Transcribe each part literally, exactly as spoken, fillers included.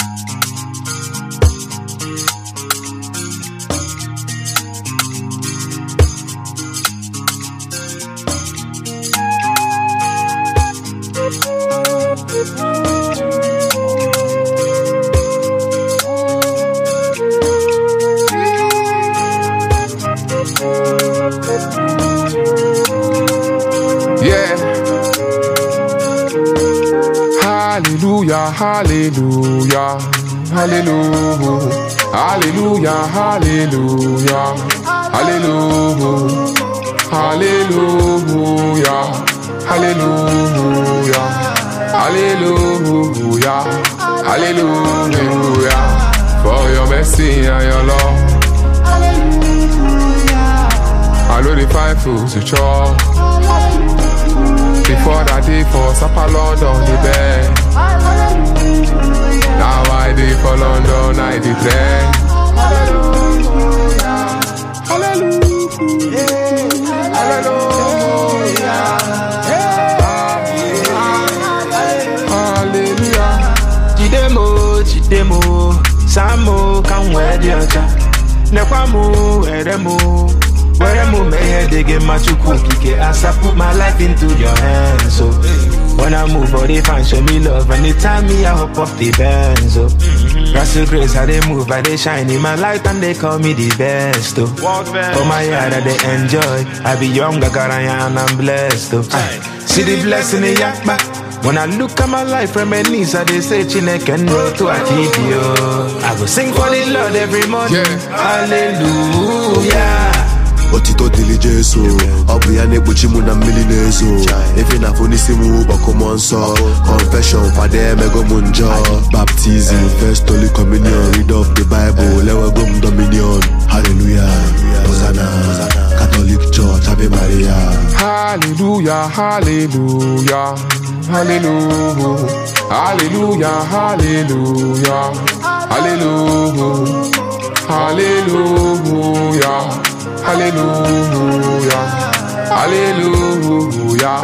Yeah. Hallelujah, hallelujah, hallelujah, hallelujah, hallelujah, hallelujah, hallelujah, hallelujah, hallelujah, hallelujah, for your mercy and your love. I know the five foods to chop. Before that day for Supper London the bed. Now I day for London I the train. Hallelujah, hallelujah, hallelujah. Chidemo, Chidemo, Samo, come where the other. Nekwamu, Eremo. Where I'm may they get my cookie as I put my life into your hands. So when I move, all they find show me love. Anytime me I hop off the bench. So Russell Grace, how they move, how they shine in my light and they call me the best. Oh, for my yard that they enjoy. I be young, I got and I'm blessed. Oh, see the blessing in yakba. When I look at my life from my knees, I they say Chineke and roll to a T V. I go sing for the Lord every morning. Yeah. Hallelujah. Otito diligence, Obu ya nebuchi mu na mmili nezo. Efe na fonisi mu bako monso. Confession for them ego munjo. Baptism, first holy communion. Read of the Bible, lewe gum dominion. Hallelujah, Hosanna, Catholic Church, Ave Maria. Hallelujah, hallelujah, hallelujah, hallelujah, hallelujah, hallelujah, hallelujah. Hallelujah, hallelujah,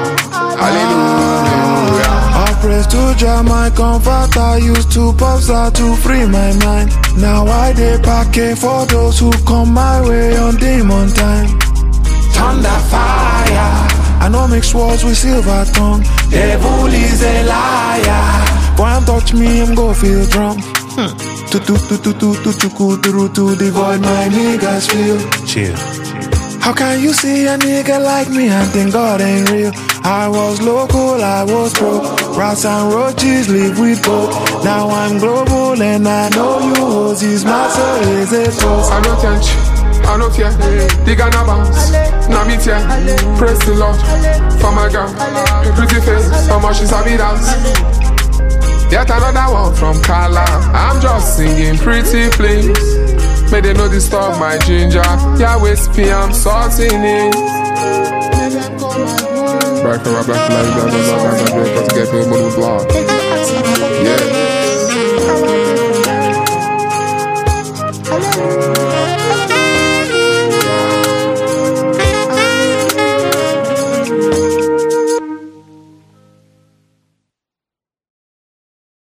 hallelujah. I praise to Jah, my comfort. I used to pause out to free my mind. Now I dey pack it for those who come my way on demon time. Thunder fire, I know mix words with silver tongue. Devil is a liar. Boy, I'm touch me, I'm go feel drunk. Hmm. To to to to to to to to to to the void my niggas feel. Chill. How can you see a nigga like me and think God ain't real? I was local, I was broke. Rats and roaches live with both. Now I'm global and I know you hoes is my soul is a toast. I don't tench, I don't fear. Dig and a bounce, now me tear. Praise the Lord for my girl. Pretty face, how much is a bit dance? Yet another one from Kala. I'm just singing pretty please. May they no disturb my ginger. Yahweh speak, I'm sorting it. Back from my black life, blah blah blah blah blah. Got to get me a little blog. Yeah.